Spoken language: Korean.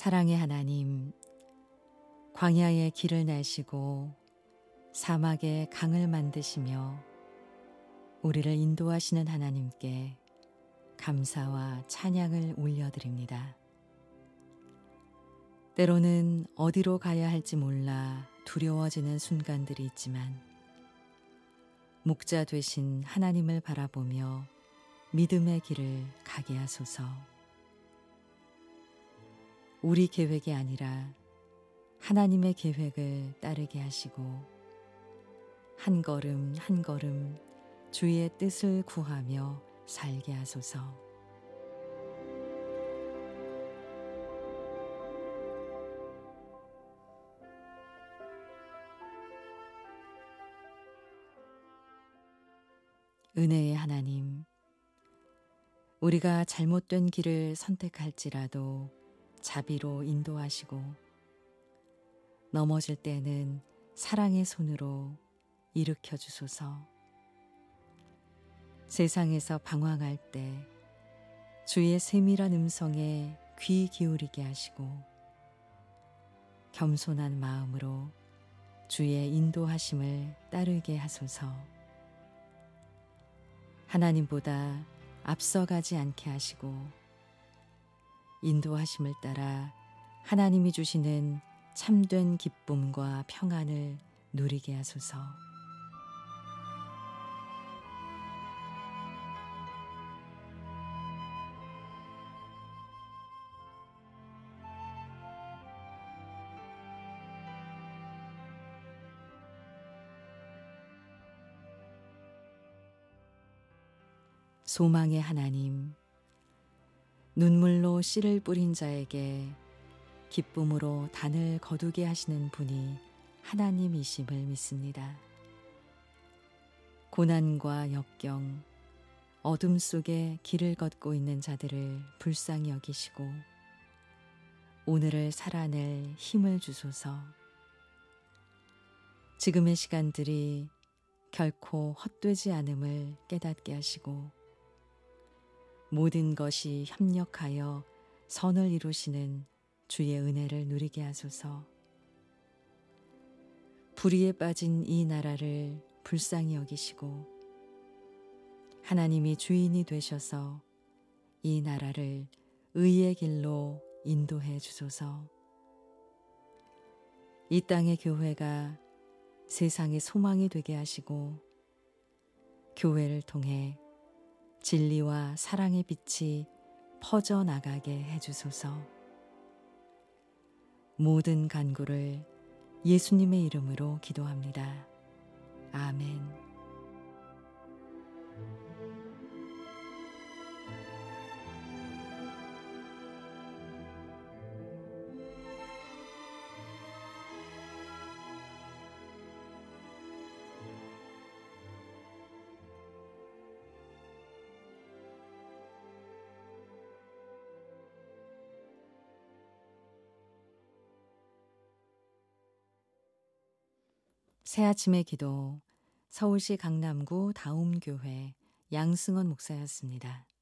사랑의 하나님, 광야의 길을 내시고 사막의 강을 만드시며 우리를 인도하시는 하나님께 감사와 찬양을 올려드립니다. 때로는 어디로 가야 할지 몰라 두려워지는 순간들이 있지만 목자 되신 하나님을 바라보며 믿음의 길을 가게 하소서. 우리 계획이 아니라 하나님의 계획을 따르게 하시고 한 걸음 한 걸음 주의 뜻을 구하며 살게 하소서. 은혜의 하나님, 우리가 잘못된 길을 선택할지라도 자비로 인도하시고 넘어질 때는 사랑의 손으로 일으켜 주소서. 세상에서 방황할 때 주의 세밀한 음성에 귀 기울이게 하시고 겸손한 마음으로 주의 인도하심을 따르게 하소서. 하나님보다 앞서가지 않게 하시고 인도하심을 따라 하나님이 주시는 참된 기쁨과 평안을 누리게 하소서. 소망의 하나님, 눈물로 씨를 뿌린 자에게 기쁨으로 단을 거두게 하시는 분이 하나님이심을 믿습니다. 고난과 역경, 어둠 속에 길을 걷고 있는 자들을 불쌍히 여기시고 오늘을 살아낼 힘을 주소서. 지금의 시간들이 결코 헛되지 않음을 깨닫게 하시고 모든 것이 협력하여 선을 이루시는 주의 은혜를 누리게 하소서. 불의에 빠진 이 나라를 불쌍히 여기시고 하나님이 주인이 되셔서 이 나라를 의의 길로 인도해 주소서. 이 땅의 교회가 세상의 소망이 되게 하시고 교회를 통해 진리와 사랑의 빛이 퍼져나가게 해주소서. 모든 간구를 예수님의 이름으로 기도합니다. 아멘. 새아침의 기도, 서울시 강남구 다움교회 양승원 목사였습니다.